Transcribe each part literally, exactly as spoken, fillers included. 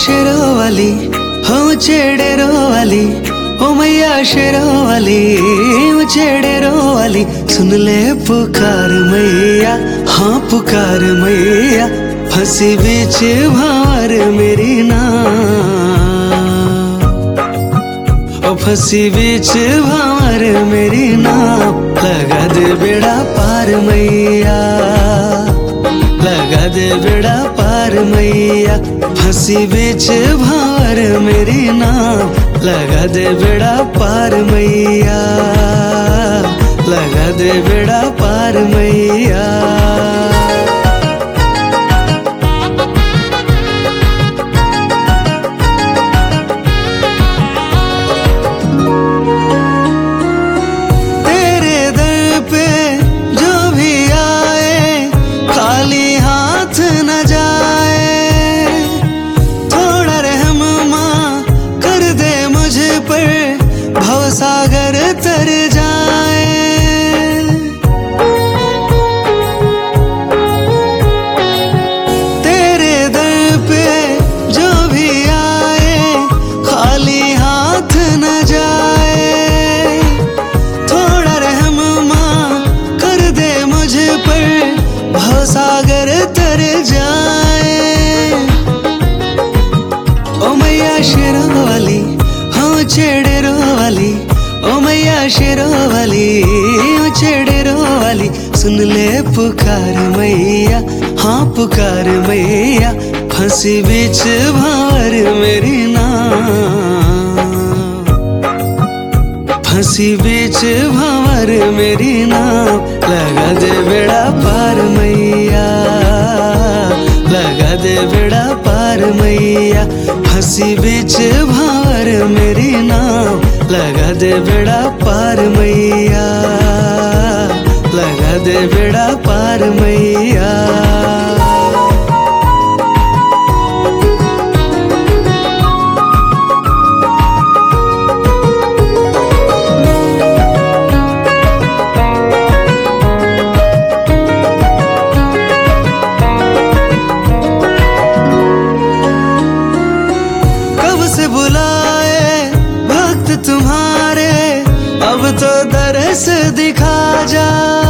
शेरों वाली हो चेड़ेरों वाली, ओ मैया शेरों वाली ओ चेड़ेरों वाली, सुन ले पुकार मैया, हाँ पुकार मैया, फंसी बीच भार मेरी नाव, ओ फंसी बीच भार मेरी नाव, लगा दे बेड़ा पार मैया, लगा दे बेड़ा पार मैया, फंसी बीच भार मेरी नाव, लगा दे बेड़ा पार मैया, लगा दे बेड़ा पार मैया। तेरे दर पे जो भी आए खाली हाथ न जाए, थोड़ा रहम माँ कर दे मुझ पर, भवसागर तर जाए। तेरे दर पे जो भी आए खाली हाथ न जाए, थोड़ा रहम माँ कर दे मुझ पर, भवसागर तर जाए। ओ मैया शेरों वाली हो चेड़ेरों वाली, ओ मैया शेरों वाली ओ चेड़ेरों वाली, सुन ले पुकार मैया, हाँ पुकार मैया, फंसी बीच भार मेरी नाव, फंसी बीच भार मेरी नाव, लगा दे बेड़ा पार मैया, लगा दे बेड़ा पार मैया, फंसी बीच भार मेरी नाव, लगा दे बेड़ा पार मैया, लगा दे बेड़ा पार मैया। बुलाए भक्त तुम्हारे अब तो दरस दिखा जा,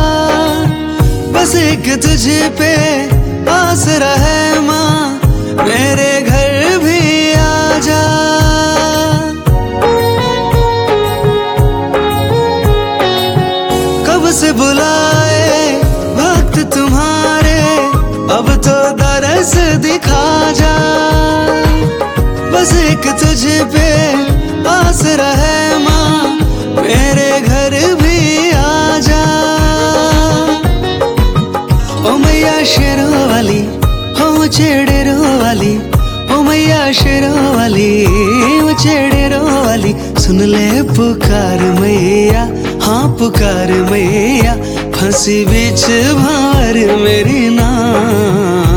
बस एक तुझे पे आसरा है माँ, मेरे घर भी आ जा। कब से बुलाए भक्त तुम्हारे अब तो दरस दिखा जा, बस एक तुझे पे आसरा है माँ, मेरे घर भी आ जा। ओ मैया शेरों वाली हो चेड़ेरों वाली, ओ मैया शेरों वाली ओ चेड़ेरों वाली, सुन ले पुकार मैया, हाँ पुकार मैया, फंसी बीच भार मेरी नाव,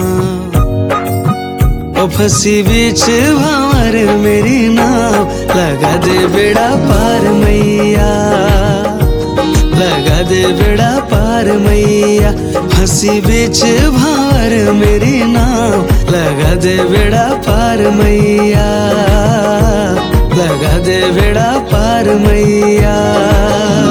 ओ फंसी बीच भार मेरी नाव, लगा दे बेड़ा पार मैया, लगा दे बेड़ा पार मैया, फंसी बीच भार मेरी नाव, लगा दे बेड़ा पार मैया, लगा दे बेड़ा पार मैया।